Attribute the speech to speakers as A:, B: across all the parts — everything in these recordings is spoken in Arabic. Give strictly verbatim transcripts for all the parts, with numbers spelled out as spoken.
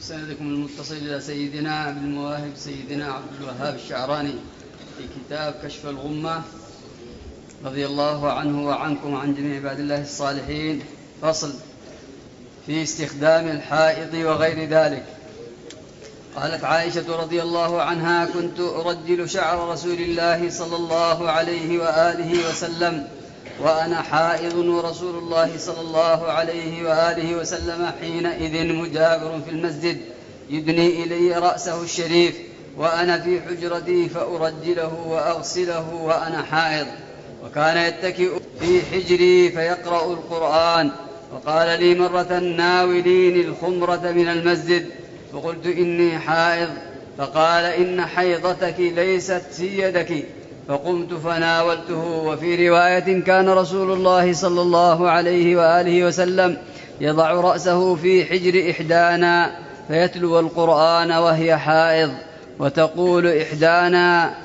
A: سندكم المتصل إلى سيدنا أبي المواهب سيدنا عبد الوهاب الشعراني في كتاب كشف الغمة رضي الله عنه وعنكم وعن جميع عباد الله الصالحين. فصل في استخدام الحائض وغير ذلك. قالت عائشة رضي الله عنها: كنت أرجل شعر رسول الله صلى الله عليه وآله وسلم وأنا حائض ورسول الله صلى الله عليه وآله وسلم حينئذ مجاور في المسجد يدني إلي رأسه الشريف وأنا في حجرتي فأرجله وأغسله وأنا حائض، وكان يتكئ في حجري فيقرأ القرآن. وقال لي مرة: ناوليني الخمرة من المسجد، فقلت: إني حائض، فقال: إن حيضتك ليست في يدك، فقمت فناولته. وفي رواية: كان رسول الله صلى الله عليه وآله وسلم يضع رأسه في حجر إحدانا فيتلو القرآن وهي حائض، وتقول إحدانا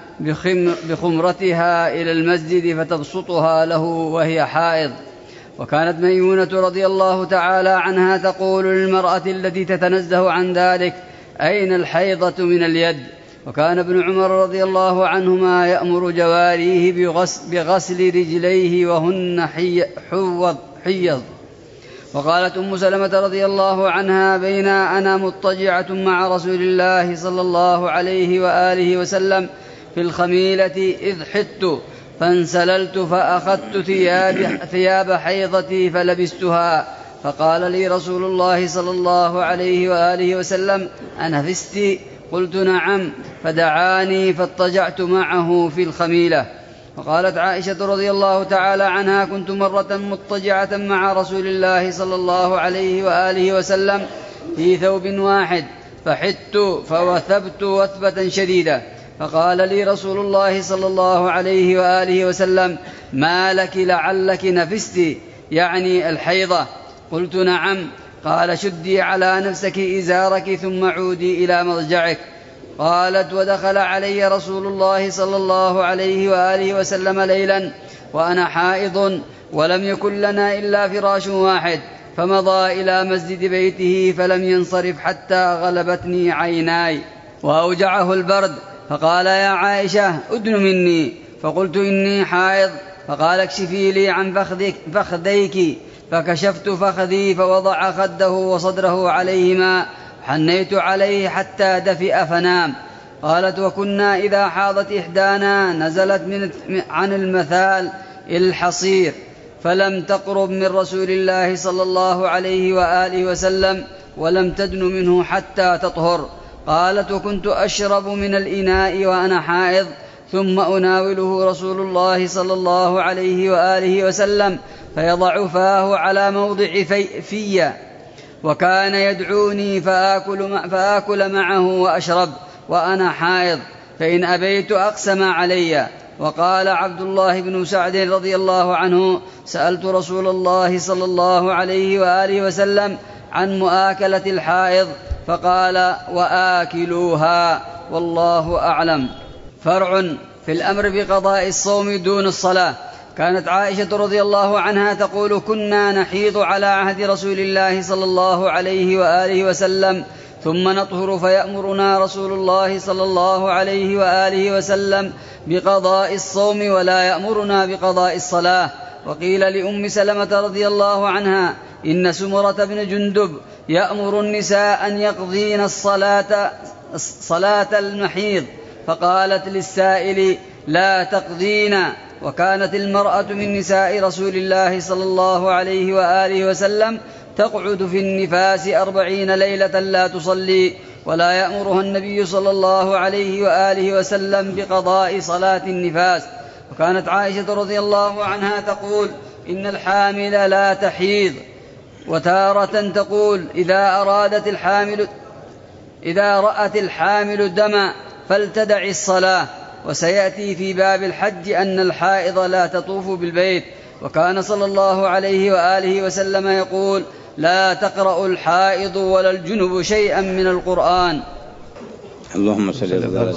A: بخمرتها إلى المسجد فتبسطها له وهي حائض. وكانت ميمونة رضي الله تعالى عنها تقول للمرأة التي تتنزه عن ذلك: أين الحيضة من اليد؟ وكان ابن عمر رضي الله عنهما يأمر جواريه بغسل رجليه وهن حوض حيض. وقالت أم سلمة رضي الله عنها: بين أنا مضطجعة مع رسول الله صلى الله عليه وآله وسلم في الخميلة إذ حدت فانسللت فأخذت ثياب, ثياب حيضتي فلبستها، فقال لي رسول الله صلى الله عليه وآله وسلم: أنفست؟ قلت: نعم، فدعاني فاضطجعت معه في الخميلة. وقالت عائشة رضي الله تعالى عنها: كنت مرة مضطجعة مع رسول الله صلى الله عليه وآله وسلم في ثوب واحد فحدت فوثبت وثبة شديدة، فقال لي رسول الله صلى الله عليه وآله وسلم: ما لك لعلك نفست، يعني الحيضة؟ قلت: نعم. قال: شدي على نفسك إزارك ثم عودي إلى مضجعك. قالت: ودخل علي رسول الله صلى الله عليه وآله وسلم ليلا وأنا حائض ولم يكن لنا إلا فراش واحد، فمضى إلى مسجد بيته فلم ينصرف حتى غلبتني عيناي وأوجعه البرد، فقال: يا عائشة أدن مني، فقلت: إني حائض. فقال: اكشفي لي عن فخذك فخذيك، فكشفت فخذي فوضع خده وصدره عليهما، حنيت عليه حتى دفئ فنام. قالت: وكنا إذا حاضت إحدانا نزلت من عن المثال إلى الحصير فلم تقرب من رسول الله صلى الله عليه وآله وسلم ولم تدن منه حتى تطهر. قالت: وكنت أشرب من الإناء وأنا حائض ثم أناوله رسول الله صلى الله عليه وآله وسلم فيضع فاه على موضع في, في وكان يدعوني فآكل, فآكل معه وأشرب وأنا حائض، فإن أبيت أقسم علي. وقال عبد الله بن سعد رضي الله عنه: سألت رسول الله صلى الله عليه وآله وسلم عن مؤاكلة الحائض فقال: وآكلوها، والله أعلم. فرع في الأمر بقضاء الصوم دون الصلاة. كانت عائشة رضي الله عنها تقول: كنا نحيض على عهد رسول الله صلى الله عليه وآله وسلم ثم نطهر فيأمرنا رسول الله صلى الله عليه وآله وسلم بقضاء الصوم ولا يأمرنا بقضاء الصلاة. وقيل لأم سلمة رضي الله عنها: إن سمرة بن جندب يأمر النساء أن يقضين الصلاة صلاة المحيض، فقالت للسائل: لا تقضين. وكانت المرأة من نساء رسول الله صلى الله عليه وآله وسلم تقعد في النفاس أربعين ليلة لا تصلي، ولا يأمرها النبي صلى الله عليه وآله وسلم بقضاء صلاة النفاس. وكانت عائشة رضي الله عنها تقول: إن الحامل لا تحيض. وتارة تقول: إذا أرادت الحامل إذا رأت الحامل دما فلتدع الصلاة. وسيأتي في باب الحج أن الحائض لا تطوف بالبيت. وكان صلى الله عليه وآله وسلم يقول: لا تقرأ الحائض ولا الجنب شيئا من القرآن.
B: اللهم صل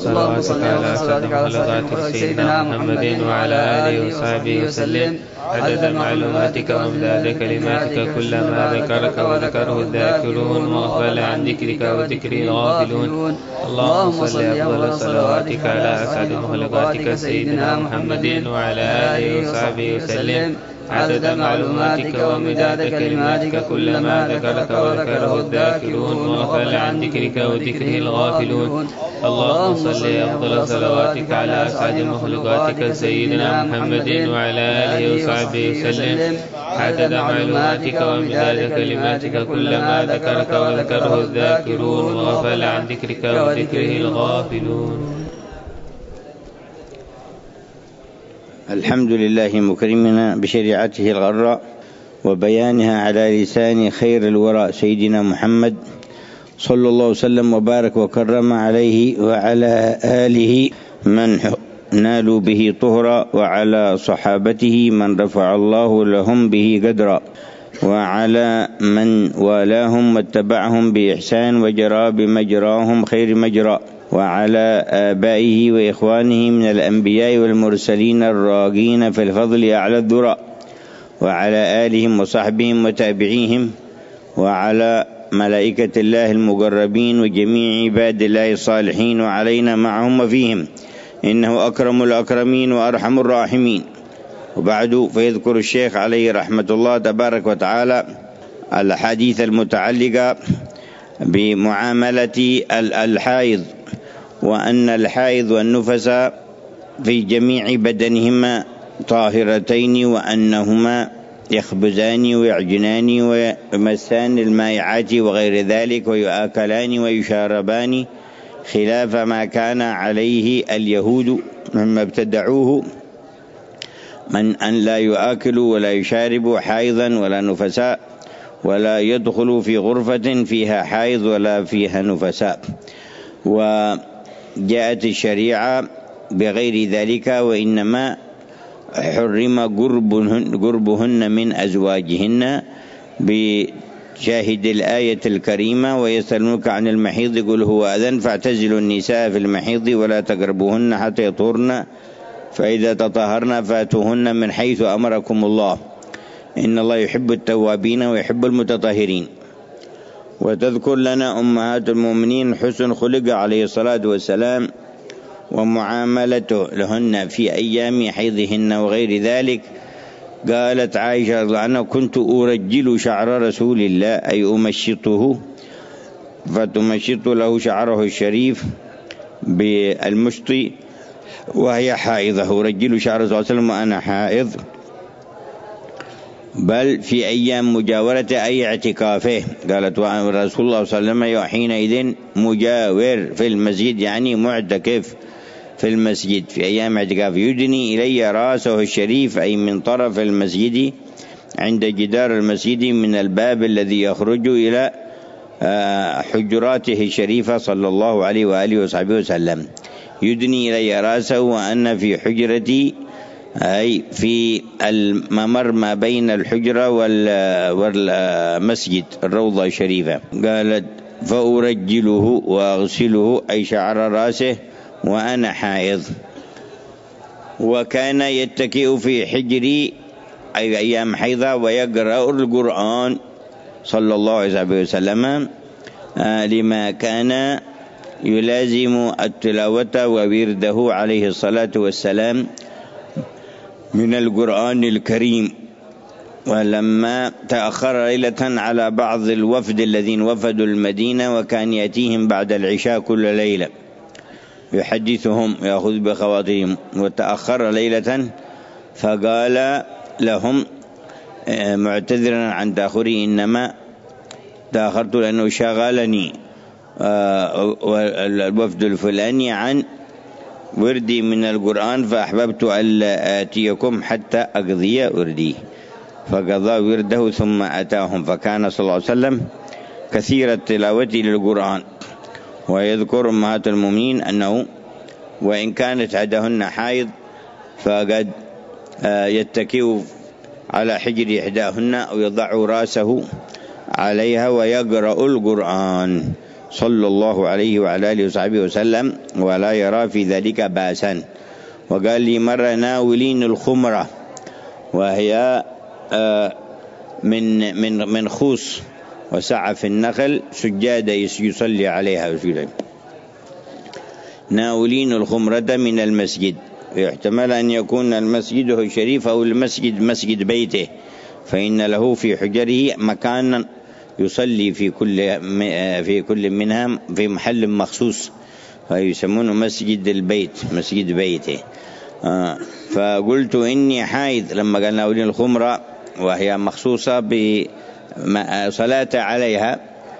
C: على سيدنا محمد وعلى آله وصحبه وسلم عدد معلوماتك وامداد كلماتك كلما ذكرك وذكره الذاكرون وغفل عن ذكرك وذكر الغافلون. اللهم صل أفضل صلواتك على أسعد مخلوقاتك سيدنا محمد وعلى آله وصحبه وسلم عدد معلوماتك ومداد كلماتك كلما ذكرك وذكره الذاكرون وغفل عن ذكرك وذكره الغافلون. اللهم صل أفضل صلواتك على أسعد مخلوقاتك سيدنا محمد وعلى آله وصحبه وسلم عدد معلوماتك ومداد كلماتك كلما ذكرك وذكره الذاكرون وغفل عن ذكرك وذكره الغافلون.
B: الحمد لله مكرمنا بشريعته الغراء وبيانها على لسان خير الوراء سيدنا محمد صلى الله وسلم وبارك وكرم عليه وعلى آله من نالوا به طهرا وعلى صحابته من رفع الله لهم به قدرا وعلى من والاهم واتبعهم بإحسان وجرى بمجراهم خير مجرى وعلى آبائه وإخوانه من الأنبياء والمرسلين الراغين في الفضل أعلى الذرى وعلى آلهم وصحبهم وتابعيهم وعلى ملائكة الله المقربين وجميع عباد الله الصالحين وعلينا معهم وفيهم إنه أكرم الأكرمين وأرحم الراحمين. وبعد فيذكر الشيخ عليه رحمة الله تبارك وتعالى الحديث المتعلقة بمعاملة الحائض وأن الحائض والنفس في جميع بدنهما طاهرتين وأنهما يخبزان ويعجنان ويمسان المائعات وغير ذلك ويؤكلان ويشاربان خلاف ما كان عليه اليهود مما ابتدعوه من أن لا يؤكلوا ولا يشاربوا حائضا ولا نفساء ولا يدخلوا في غرفة فيها حائض ولا فيها نفساء. وجاءت الشريعة بغير ذلك وإنما حرم قربهن, قربهن من أزواجهن بشاهد الآية الكريمة ويسألونك عن المحيض قل هو أذن فاعتزلوا النساء في المحيض ولا تقربوهن حتى يطهرن فإذا تطهرن فاتوهن من حيث أمركم الله إن الله يحب التوابين ويحب المتطهرين. وتذكر لنا أمهات المؤمنين حسن خلق عليه الصلاة والسلام ومعاملته لهن في أيام حيضهن وغير ذلك. قالت عائشة رضي الله عنها كنت أرجل شعر رسول الله أي أمشطه فتمشط له شعره الشريف بالمشط وهي حائضة. أرجل شعر رسول الله صلى الله عليه وسلم وأنا حائض بل في أيام مجاورة أي اعتكافه. قالت رسول الله صلى الله عليه وسلم حينئذ مجاور في المسجد يعني معتكف في المسجد في أيام اعتكاف يدني إلي رأسه الشريف أي من طرف المسجد عند جدار المسجد من الباب الذي يخرج إلى حجراته الشريفة صلى الله عليه وآله وصحبه وسلم. يدني إلي رأسه وأنا في حجرتي أي في الممر ما بين الحجرة والمسجد الروضة الشريفة. قالت فأرجله وأغسله أي شعر رأسه وأنا حائض. وكان يتكئ في حجري أي أيام حيضة ويقرأ القرآن صلى الله عليه وسلم لما كان يلازم التلاوة وورده عليه الصلاة والسلام من القرآن الكريم. ولما تأخر ليلة على بعض الوفد الذين وفدوا المدينة وكان يأتيهم بعد العشاء كل ليلة يحدثهم يأخذ بخواطرهم وتأخر ليلة فقال لهم معتذرا عن تأخري إنما تأخرت لأنه شغلني الوفد الفلاني عن وردي من القرآن فأحببت ألا آتيكم حتى أقضي وردي فقضى ورده ثم أتاهم. فكان صلى الله عليه وسلم كثير التلاوة للقرآن. ويذكر أمهات المؤمنين أنه وإن كانت عندهن حائض فقد يتكئ على حجر إحداهن أو يضع رأسه عليها ويقرأ القرآن صلى الله عليه وعلى آله وصحبه وسلم ولا يرى في ذلك بأسا. وقال لي مرة ناولين الخمرة وهي من من من خوص وسعى في النخل سجادة يصلي عليها سجدا. ناولين الخمرة من المسجد، يحتمل أن يكون المسجد هو الشريف أو المسجد مسجد بيته، فإن له في حجره مكانا يصلي في كل في كل منها في محل مخصوص فيسمونه مسجد البيت، مسجد بيته. آه فقلت إني حائض لما قال ناولين الخمرة وهي مخصوصة بصلاة عليها،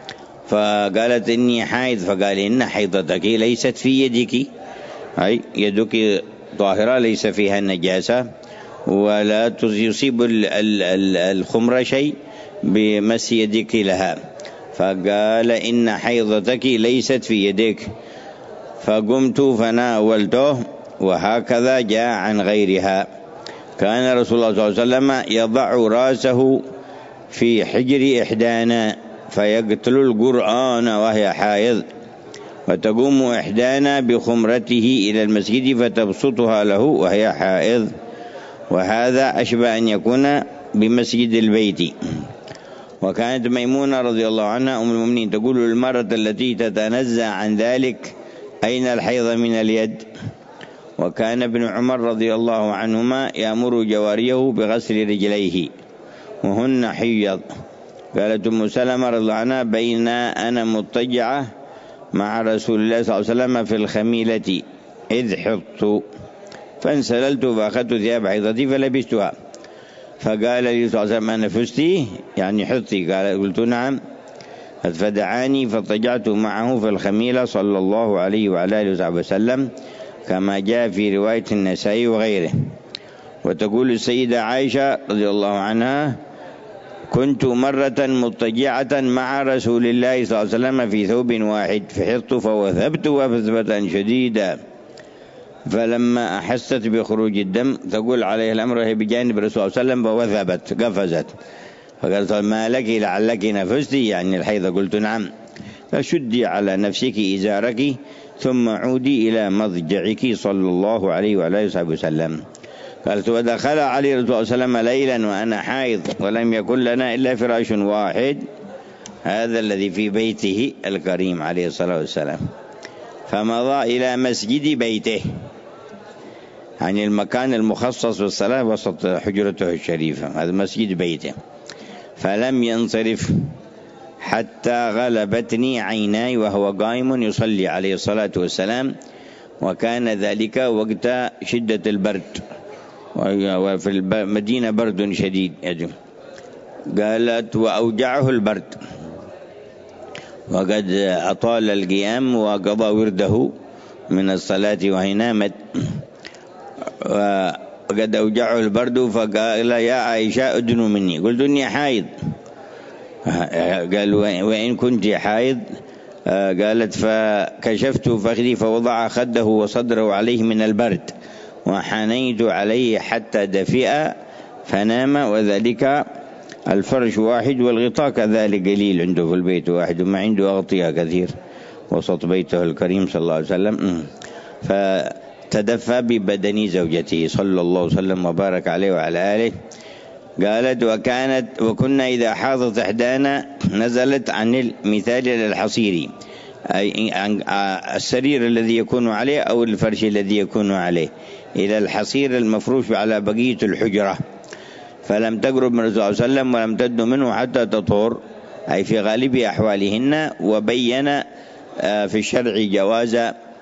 B: فقالت إني حائض، فقال إن حيضتك ليست في يدك، أي يدك طاهرة ليس فيها النجاسة ولا يصيب الخمرة شيء بمس يدك لها. فقال إن حيضتك ليست في يدك، فقمت فناولته، وهكذا جاء عن غيرها. كان رسول الله صلى الله عليه وسلم يضع راسه في حجر إحدانا فيقتل القرآن وهي حائض، وتقوم إحدانا بخمرته إلى المسجد فتبسطها له وهي حائض، وهذا أشبه أن يكون بمسجد البيت. وكانت ميمونة رضي الله عنها أم المؤمنين تقول المرأة التي تتنزع عن ذلك أين الحيض من اليد؟ وكان ابن عمر رضي الله عنهما يأمر جواريه بغسل رجليه وهن حيض. قالت أم سلمة رضي الله عنها بين أنا مضطجعة مع رسول الله صلى الله عليه وسلم في الخميلة إذ حضت فانسللت فأخذت ثياب حيضتي فلبستها، فقال لي صلى الله عليه وسلم نفستي يعني حضتي؟ قال قلت نعم، فدعاني فاضطجعت معه في الخميلة صلى الله عليه وعلى آله وصحبه وسلم كما جاء في رواية النسائي وغيره. وتقول السيدة عائشة رضي الله عنها كنت مرة مضطجعة مع رسول الله صلى الله عليه وسلم في ثوب واحد فحضت فوثبت وثبة شديدا، فلما أحست بخروج الدم تقول عليه الأمر وهي بجانب الرسول صلى الله عليه وسلم فوثبت قفزت، فقالت ما لك لعلك نفستي يعني الحيض؟ قلت نعم، فشدي على نفسك إزارك ثم عودي إلى مضجعك صلى الله عليه وعلى آله وسلم. قالت ودخل علي رسول الله صلى الله عليه وسلم ليلا وأنا حائض ولم يكن لنا إلا فراش واحد، هذا الذي في بيته الكريم عليه الصلاة والسلام، فمضى إلى مسجد بيته يعني المكان المخصص بالصلاة وسط حجرته الشريفة، هذا مسجد بيته، فلم ينصرف حتى غلبتني عيناي وهو قائم يصلي عليه الصلاة والسلام، وكان ذلك وقت شدة البرد وفي المدينة برد شديد. قالت وأوجعه البرد وقد أطال القيام وقضى ورده من الصلاة وهي نامت، وقد أوجعه البرد فقال يا عائشة أدنوا مني، قلت إني حائض. قال وإن كنت حائض؟ قالت فكشفت فخذي فوضع خده وصدره عليه من البرد وحنيت عليه حتى دفئ فنام، وذلك الفرش واحد والغطاء كذلك قليل عنده في البيت واحد وما عنده أغطية كثير وسط بيته الكريم صلى الله عليه وسلم. فتدفى ببدن زوجته صلى الله عليه وسلم وبارك عليه وعلى آله. قالت وكانت وكنا إذا حاضت إحدانا نزلت عن المثال إلى الحصير، أي عن السرير الذي يكون عليه أو الفرش الذي يكون عليه إلى الحصير المفروش على بقية الحجرة، فلم تقرب من الرسول صلى الله عليه وسلم ولم تدن منه حتى تطهر، أي في غالب أحوالهن. وبين في الشرع جواز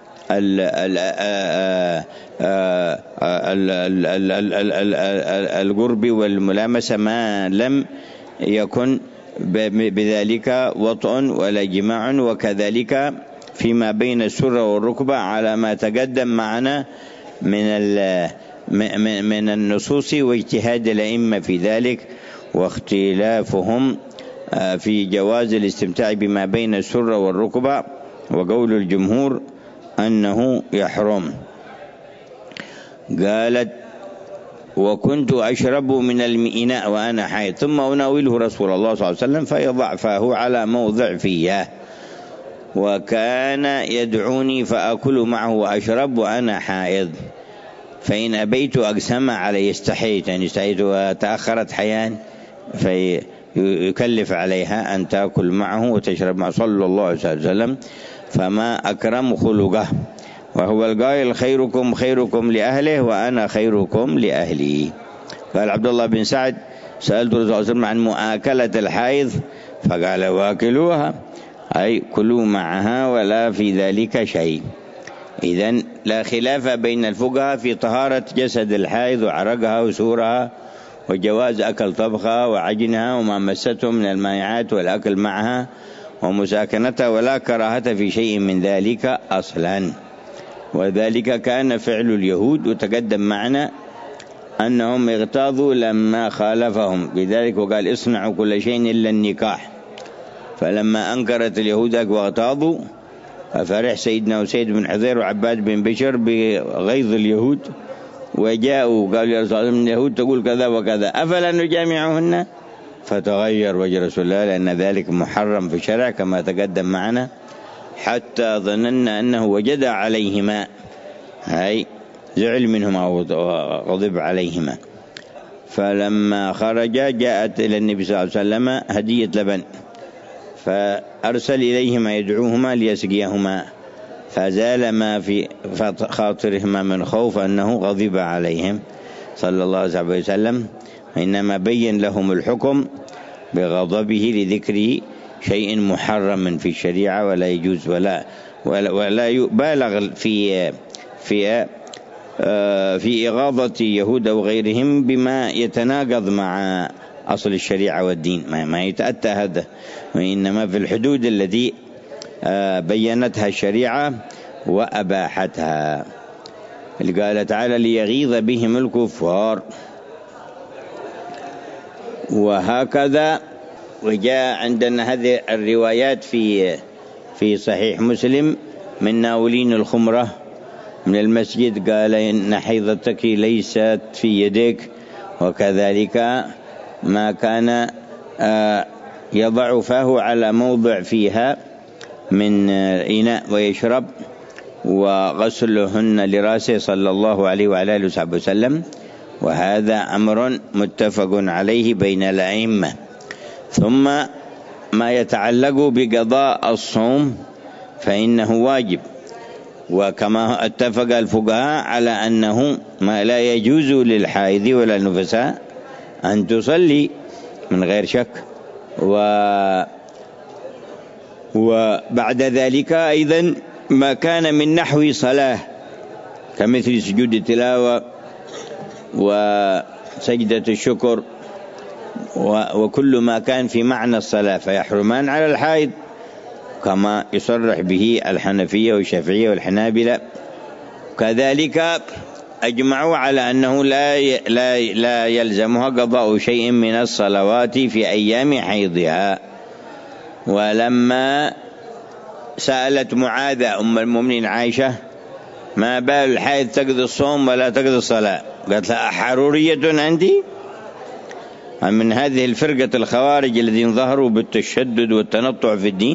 B: القرب والملامسة ما لم يكن بذلك وطء ولا جماع، وكذلك فيما بين السرة والركبة على ما تقدم معنا من من النصوص واجتهاد الأئمة في ذلك واختلافهم في جواز الاستمتاع بما بين السرة والركبة، وقول الجمهور أنه يحرم. قالت وكنت أشرب من الإناء وأنا حائض ثم أناوله رسول الله صلى الله عليه وسلم فيضع فاه على موضع فيه، وكان يدعوني فأكل معه وأشرب وأنا حائض، فإن أبيت أقسم علي، استحيت يعني استحيت وتأخرت حيان فيكلف عليها أن تأكل معه وتشرب معه صلى الله عليه وسلم. فما أكرم خلقه، وهو القائل خيركم خيركم لأهله وأنا خيركم لأهلي. قال عبد الله بن سعد سألت الرسول صلى الله عليه وسلم عن مؤاكلة الحائض فقال واكلوها، أي كلوا معها ولا في ذلك شيء. إذن لا خلاف بين الفقهاء في طهارة جسد الحائض وعرقها وسورها، وجواز أكل طبخها وعجنها وما مسته من المائعات والأكل معها ومساكنتها، ولا كراهة في شيء من ذلك أصلا. وذلك كان فعل اليهود، وتقدم معنا أنهم اغتاظوا لما خالفهم بذلك، وقال اصنعوا كل شيء إلا النكاح. فلما أنكرت اليهود واغتاظوا ففرح سيدنا وسيد بن حذير وعباد بن بشر بغيظ اليهود، وجاءوا قالوا يا رسول الله من اليهود تقول كذا وكذا أفلا نجامعهن، فتغير وجه رسول الله لأن ذلك محرم في الشرع كما تقدم معنا، حتى ظننا أنه وجد عليهما، هاي زعل منهما وغضب عليهما. فلما خرج جاءت إلى النبي صلى الله عليه وسلم هدية لبن، فأرسل إليهما يدعوهما ليسقيهما، فزال ما في خاطرهما من خوف أنه غضب عليهم صلى الله عليه وسلم، إنما بين لهم الحكم بغضبه لذكره شيء محرم في الشريعة ولا يجوز ولا ولا, ولا يبالغ في في في إغاظة يهود وغيرهم بما يتناقض مع أصل الشريعة والدين، ما يتأتى هذا، وإنما في الحدود التي بينتها الشريعة وأباحتها. اللي قال تعالى ليغيظ بهم الكفار. وهكذا وجاء عندنا هذه الروايات في في صحيح مسلم من ناولين الخمرة من المسجد، قال إن حيضتك ليست في يديك، وكذلك ما كان يضع فاه على موضع فيها من إناء ويشرب، وغسلهن لراسه صلى الله عليه وعلى آله وصحبه وسلم، وهذا أمر متفق عليه بين الأئمة. ثم ما يتعلق بقضاء الصوم فإنه واجب، وكما اتفق الفقهاء على أنه ما لا يجوز للحائض ولا النفساء أن تصلي من غير شك. و وبعد ذلك أيضا ما كان من نحو صلاة كمثل سجود التلاوة وسجدة الشكر وكل ما كان في معنى الصلاة فيحرمان على الحائض، كما يصرح به الحنفية والشافعية والحنابلة. كذلك أجمعوا على أنه لا لا لا يلزمها قضاء شيء من الصلوات في أيام حيضها. ولما سألت معاذة أم المؤمنين عائشة ما بال الحائض تقضي الصوم ولا تقضي الصلاة، قالت لها أحرورية أنت؟ من هذه الفرقة الخوارج الذين ظهروا بالتشدد والتنطع في الدين؟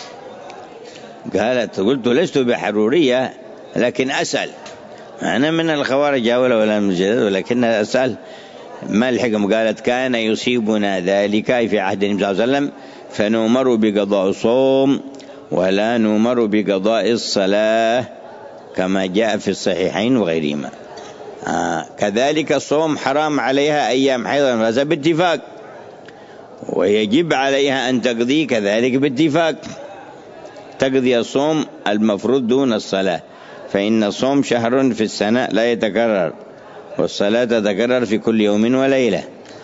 B: قالت قلت لست بحرورية لكن أسأل، أنا من الخوارج ولا ولا من الجدد ولكن أسأل ما الحكم. قالت كان يصيبنا ذلك في عهد النبي صلى الله عليه وسلم فنؤمر بقضاء الصوم ولا نؤمر بقضاء الصلاة كما جاء في الصحيحين وغيرهما. آه كذلك الصوم حرام عليها أيام حيض ونفاس باتفاق، ويجب عليها أن تقضي كذلك باتفاق، تقضي الصوم المفروض دون الصلاة، فإن الصوم شهر في السنة لا يتكرر، والصلاة تتكرر في كل يوم وليلة.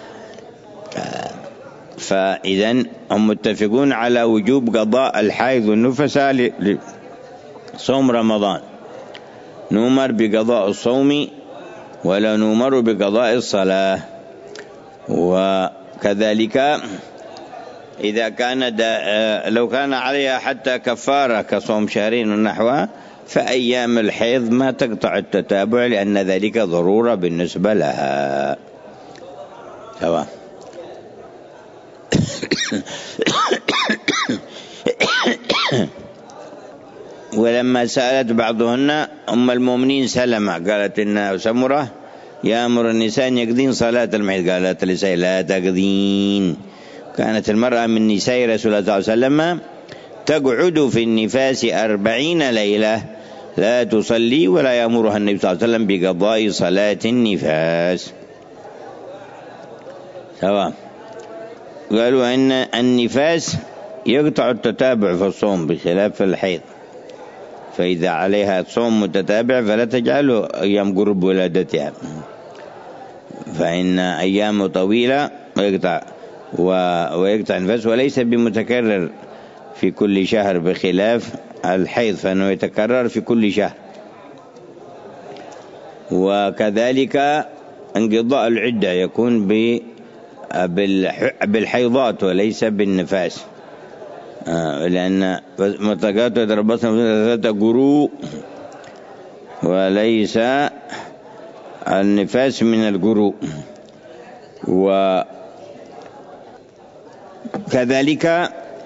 B: فإذن هم متفقون على وجوب قضاء الحائض والنفساء لصوم رمضان، نؤمر بقضاء الصوم ولا نؤمر بقضاء الصلاة. وكذلك إذا كان لو كان عليها حتى كفارة كصوم شهرين ونحوها فأيام الحيض ما تقطع التتابع لأن ذلك ضرورة بالنسبة لها. سواء ولما سألت بعضهن أم المؤمنين سلمة قالت إن سمرة يأمر النساء أن يقضين صلاة المحيض، قالت النساء لا تقضين. كانت المرأة من نساء رسول الله صلى الله عليه وسلم تقعد في النفاس أربعين ليلة لا تصلي ولا يأمرها النبي صلى الله عليه وسلم بقضاء صلاة النفاس. سواء قالوا أن النفاس يقطع التتابع في الصوم بخلاف الحيض، فإذا عليها صوم متتابع فلا تجعله أيام قرب ولادتها، فإن أيام طويلة ويقطع ويقطع النفاس وليس بمتكرر في كل شهر بخلاف الحيض فإنه يتكرر في كل شهر. وكذلك انقضاء العدة يكون بالحيضات وليس بالنفاس، لأن مطلقات يتربصن ثلاثة قروء وليس النفاس من القروء. وكذلك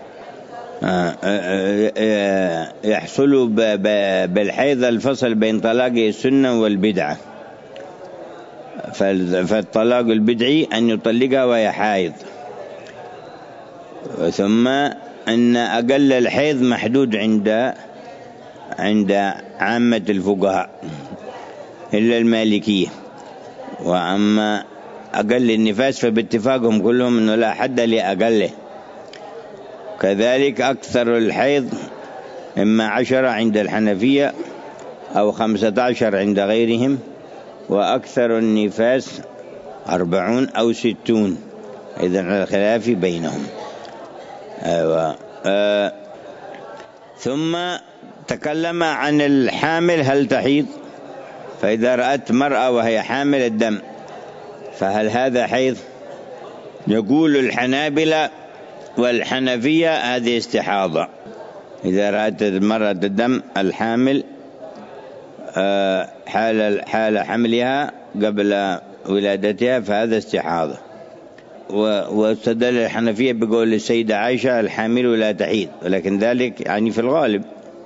B: يحصل بالحيض الفصل بين طلاق السنة والبدعة، فالطلاق البدعي أن يطلقها وهي حائض، ثم أن أقل الحيض محدود عند عند عامة الفقهاء إلا المالكية، وأما أقل النفاس فباتفاقهم كلهم أنه لا حد لأقله. كذلك أكثر الحيض إما عشرة عند الحنفية أو خمسة عشر عند غيرهم، وأكثر النفاس أربعون أو ستون، إذن على الخلاف بينهم. أيوة. آه. ثم تكلم عن الحامل هل تحيض، فإذا رأت مرأة وهي حامل الدم فهل هذا حيض؟ يقول الحنابلة والحنفية هذه استحاضة. إذا رأت المرأة الدم الحامل حال حال حملها قبل ولادتها فهذا استحاضة. واستدل الحنفية بقول السيدة عائشة الحامل لا تحيض، ولكن ذلك يعني في الغالب.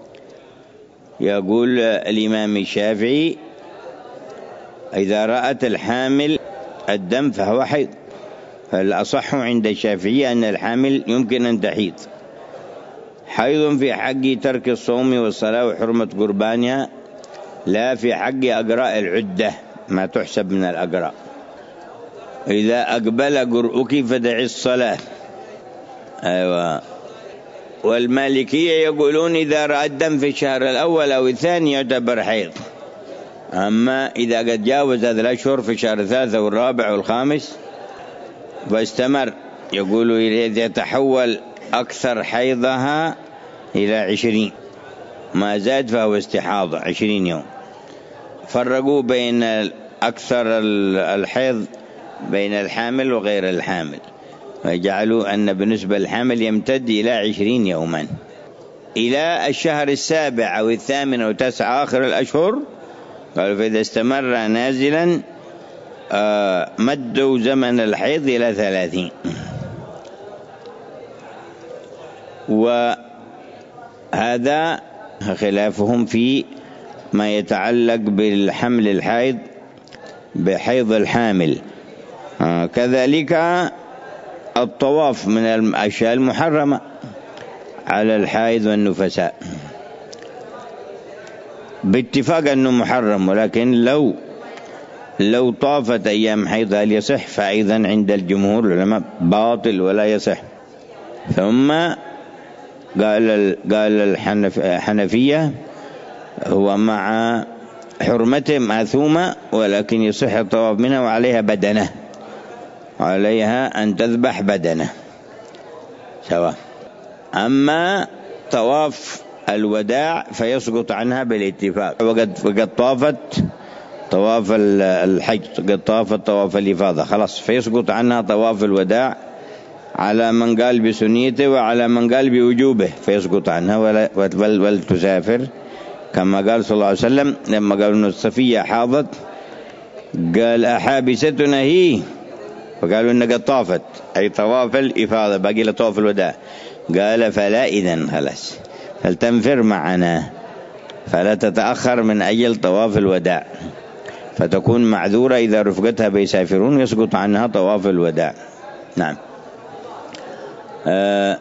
B: يقول الإمام الشافعي إذا رأت الحامل الدم فهو حيض، فالأصح عند الشافعي أن الحامل يمكن أن تحيض. حيض في حق ترك الصوم والصلاة وحرمة قربانها، لا في حق أقراء العدة ما تحسب من الأقراء. إذا أقبل قرؤك فدعي الصلاة. أيوة. والمالكية يقولون إذا رأى الدم في الشهر الأول أو الثاني يعتبر حيض، أما إذا قد جاوز هذا الأشهر في الشهر الثالث والرابع والخامس واستمر، يقولوا إذا يتحول أكثر حيضها إلى عشرين ما زاد فهو استحاضة عشرين يوم. فرقوا بين أكثر الحيض بين الحامل وغير الحامل، وجعلوا أن بالنسبة للحامل يمتد إلى عشرين يوما إلى الشهر السابع أو الثامن أو تسعة آخر الأشهر. قالوا فإذا استمر نازلا مدوا زمن الحيض إلى ثلاثين. وهذا خلافهم في ما يتعلق بالحمل الحيض بحيض الحامل. كذلك الطواف من الأشياء المحرمة على الحائض والنفساء باتفاق أنه محرم، ولكن لو لو طافت أيام حيض هل يصح؟ فأيضا عند الجمهور العلماء باطل ولا يصح. ثم قال قال الحنفية هو مع حرمته معثومة، ولكن يصح الطواف منها وعليها بدنة، عليها أن تذبح بدنة سواء. أما طواف الوداع فيسقط عنها بالاتفاق، وقد وقد طافت طواف الحج، قد طافت طواف الإفاضة خلاص، فيسقط عنها طواف الوداع على من قال بسنيته وعلى من قال بوجوبه، فيسقط عنها ولا ولتسافر كما قال صلى الله عليه وسلم لما قالوا أن الصفية حاضت قال أحابستنا هي، فقالوا إن قد طافت أي طواف الإفاضة باقي لطواف الوداع، قال فلا إذن خلاص فلتنفر معنا فلا تتأخر من أجل طواف الوداع، فتكون معذورة إذا رفقتها بيسافرون يسقط عنها طواف الوداع. نعم. آه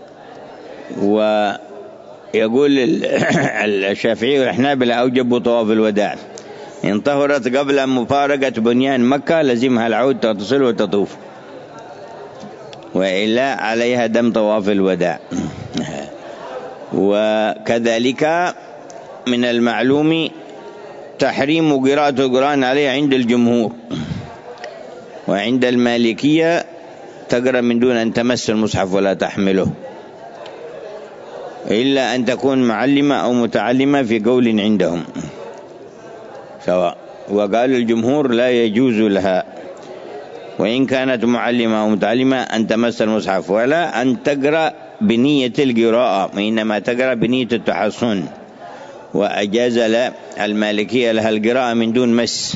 B: ويقول الشافعي والحنابلة أوجبوا طواف الوداع، إن طهرت قبل مفارقة بنيان مكة لزمها العود تغتسل وتطوف، وإلا عليها دم طواف الوداع. وكذلك من المعلوم تحريم قراءة القرآن عليه عند الجمهور، وعند المالكية تقرأ من دون أن تمس المصحف ولا تحمله، إلا أن تكون معلمة أو متعلمة في قول عندهم سواء. وقال الجمهور لا يجوز لها وإن كانت معلمة أو متعلمة أن تمس المصحف، ولا أن تقرأ بنية القراءة، وإنما تقرأ بنية التحصن. وأجاز المالكية لها القراءة من دون مس.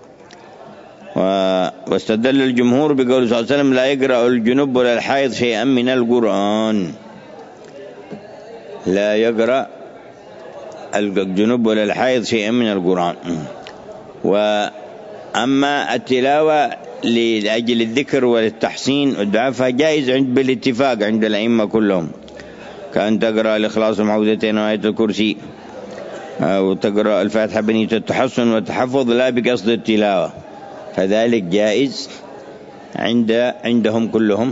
B: واستدل الجمهور بقول صلى الله عليه وسلم لا يقرأ الجنوب ولا الحائض شيئا من القرآن، لا يقرأ الجنوب ولا الحائض شيئا من القرآن. وأما التلاوة لأجل الذكر والتحسين والدعاء فجائز عند بالاتفاق عند الأئمة كلهم، كأن تقرأ الإخلاص المعوذتين وآية الكرسي، أو تقرأ الفاتحة بنية التحسن والتحفظ لا بقصد التلاوة، فذلك جائز عند عندهم كلهم.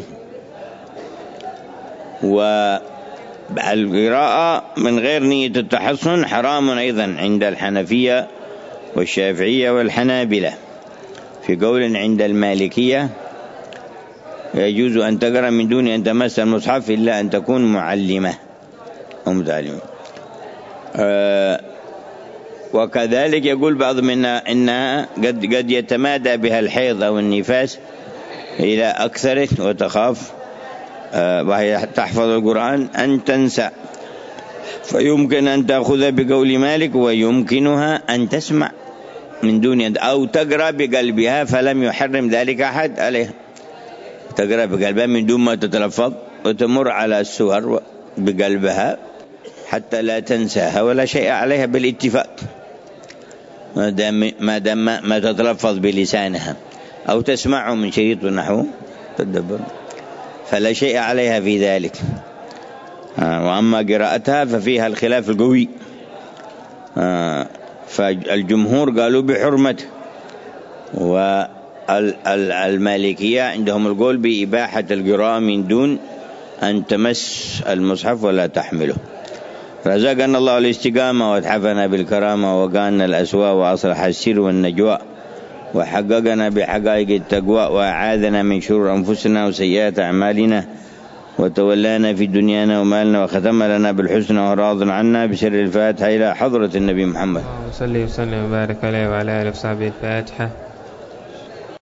B: والقراءة من غير نية التحسن حرام أيضا عند الحنفية والشافعية والحنابلة، في قول عند المالكية يجوز أن تقرأ من دون أن تمس المصحف إلا أن تكون معلمة أو متعلمة. أه وكذلك يقول بعض منا إنها قد, قد يتمادى بها الحيض أو النفاس إلى أكثر وتخاف أه وهي تحفظ القرآن أن تنسى، فيمكن أن تأخذ بقول مالك ويمكنها أن تسمع من دون أو تقرأ بقلبها، فلم يحرم ذلك أحد عليها، تقرأ بقلبها من دون ما تتلفظ وتمر على السور بقلبها حتى لا تنساها ولا شيء عليها بالاتفاق، ما دام ما دام ما تتلفظ بلسانها أو تسمعه من شريط ونحو تدبر فلا شيء عليها في ذلك. وأما قراءتها ففيها الخلاف القوي، فالجمهور قالوا بحرمته، والمالكية عندهم القول بإباحة القراءة من دون أن تمس المصحف ولا تحمله. رزقنا الله الاستقامة واتحفنا بالكرامة وقانا الأسواء وأصلح السر والنجوى وحققنا بحقائق التقوى وأعاذنا من شرور أنفسنا وسيئات أعمالنا وتولانا في دنيانا ومالنا وختم لنا بالحسنى وراض عنا بسر الفاتحة إلى حضرة النبي محمد
C: صلى الله عليه وسلم وبارك عليه وعلى آله وصحبه. الفاتحة.